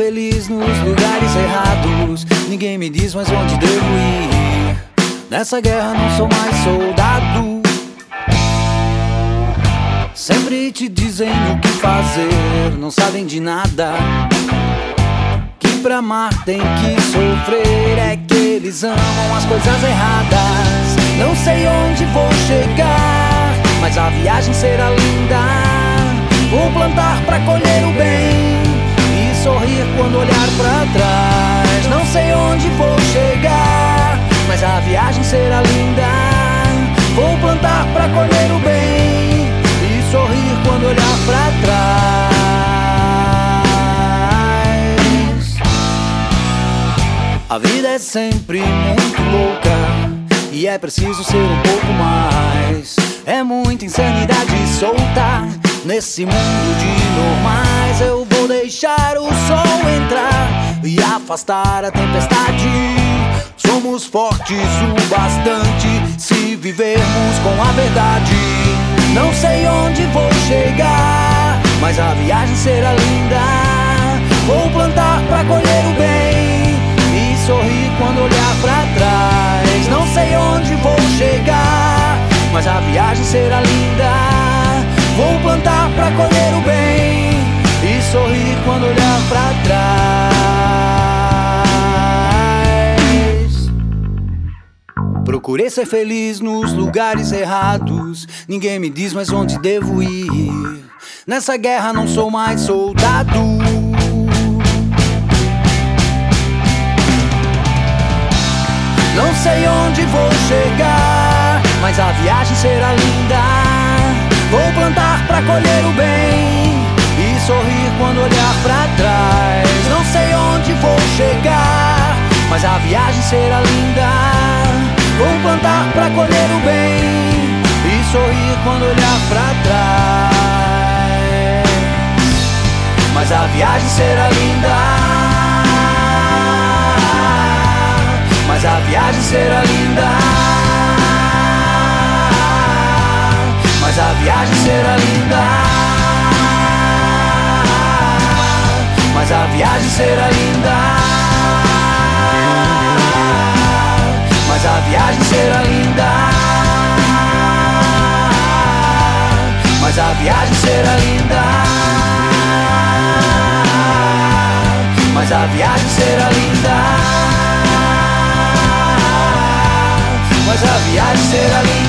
feliz nos lugares errados. Ninguém me diz mais onde devo ir. Nessa guerra não sou mais soldado. Sempre te dizem o que fazer, não sabem de nada. Que pra amar tem que sofrer. É que eles amam as coisas erradas. Não sei onde vou chegar, mas a viagem será linda. Vou plantar pra colher o bem e sorrir quando olhar pra trás. Não sei onde vou chegar, mas a viagem será linda. Vou plantar pra colher o bem e sorrir quando olhar pra trás. A vida é sempre muito louca e é preciso ser um pouco mais. É muita insanidade solta nesse mundo de normais. Eu vou deixar o sol entrar e afastar a tempestade. Somos fortes o bastante se vivermos com a verdade. Não sei onde vou chegar, mas a viagem será linda. Vou plantar pra colher o bem e sorrir quando olhar pra trás. Não sei onde vou chegar, mas a viagem será linda. Vou plantar pra colher o bem e sorrir quando olhar pra trás. Procurei ser feliz nos lugares errados. Ninguém me diz mais onde devo ir. Nessa guerra não sou mais soldado. Não sei onde vou chegar, mas a viagem será linda. Vou plantar pra colher o bem e sorrir quando olhar pra trás. Não sei onde vou chegar, mas a viagem será linda. Vou plantar pra colher o bem e sorrir quando olhar pra trás. Mas a viagem será linda. Mas a viagem será linda. Mas a viagem será linda. Mas a viagem será linda. Mas a viagem será linda. Mas a viagem será linda. Mas a viagem será linda. Mas a viagem será linda.